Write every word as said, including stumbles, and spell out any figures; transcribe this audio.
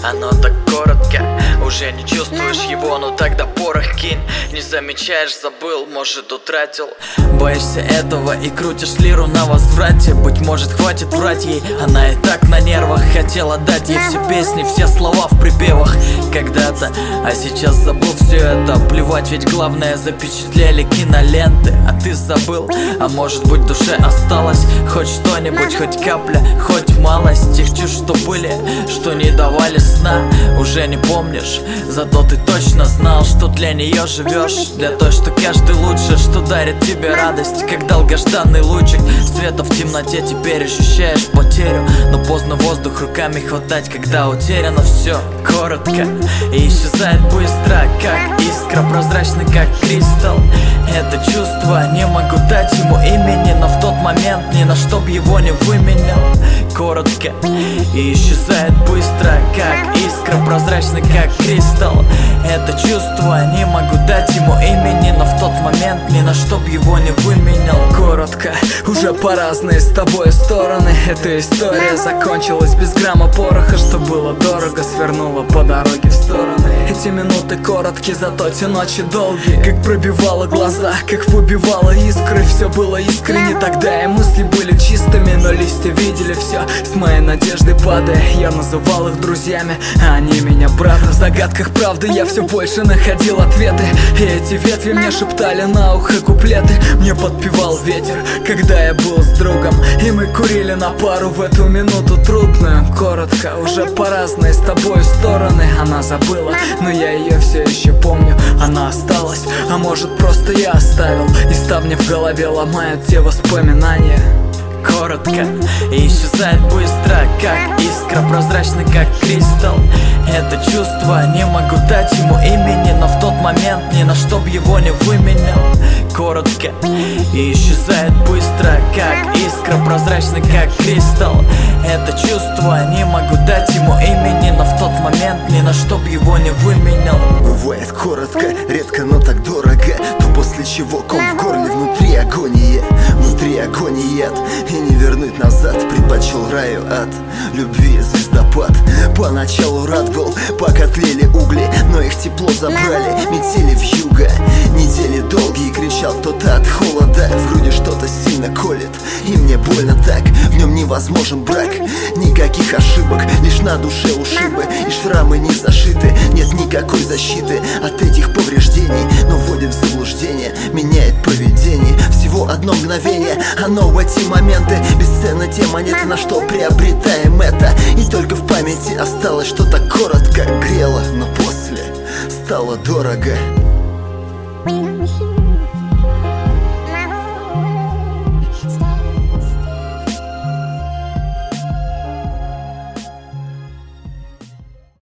оно так коротко. Уже не чувствуешь его, но тогда порох кинь. Не замечаешь, забыл, может утратил. Боишься этого и крутишь лиру на возврате. Быть может хватит врать ей, она и так на нервах. Хотела дать ей все песни, все слова в припевах когда-то, а сейчас забыл все это. Плевать, ведь главное запечатлели киноленты. А ты забыл, а может быть в душе осталось хоть что-нибудь, хоть капля, хоть малость тех чувств, что были, что не давали сна. Уже не помнишь, зато ты точно знал, что для нее живешь. Для той, что каждый лучше, что дарит тебе радость, как долгожданный лучик света в темноте. Теперь ощущаешь потерю, но поздно воздух руками хватать, когда утеряно все коротко и исчезает быстро, как искра, прозрачный, как кристалл. Это чувство не могу дать ему имени, но в тот момент ни на что б его не выменял. Коротко и исчезает быстро, как искра, прозрачный, как кристалл. Это чувство не могу дать ему имени, но в тот момент ни на что б его не выменял. Коротко, уже по разные с тобой стороны. Эта история закончилась без грамма пороха, что было дорого, свернула по дороге в стороны. Эти минуты короткие, зато те ночи долгие. Как пробивало глаза, как выбивало искры. Все было искренне тогда, и мысли были чистыми, но листья видели все с моей надеждой падая. Я называл их друзьями, а они меня братом. В загадках правды я все больше находил ответы, и эти ветви мне шептали на ухо куплеты. Мне подпевал ветер, когда я был с другом, и мы курили на пару в эту минуту трудную. Коротко, уже по разные с тобой стороны. Она забыла, но я ее все еще помню. Она осталась, а может просто я оставил, и ставни в голове ломают те воспоминания. Коротко и исчезает быстро, как искра, прозрачный, как кристалл. Это чувство не могу дать ему имени, но в тот момент ни на что б его не выменял. Коротко и исчезает быстро, как искра, прозрачный, как кристалл. Это чувство не могу дать ему имени, но в тот момент ни на что б его не выменял. Бывает коротко, редко, но так дорого. То после чего ком в горле, внутри агония, внутри агония яд. И не вернуть назад, предпочел раю ад любви звездопад. Поначалу рад был, пока тлели угли, но их тепло забрали, метели вьюга. Недели долгие, кричал кто-то от холода. В груди что-то сильно колет, и мне больно так. В нем невозможен брак, никаких ошибок, лишь на душе ушибы, и шрамы не зашиты. Нет никакой защиты от этих повреждений, но вводит в заблуждение, меняет поведение. Всего одно мгновение, оно в эти моменты бесценно те монеты, на что приобретаем это. И только в памяти осталось что-то коротко грело, но после стало дорого.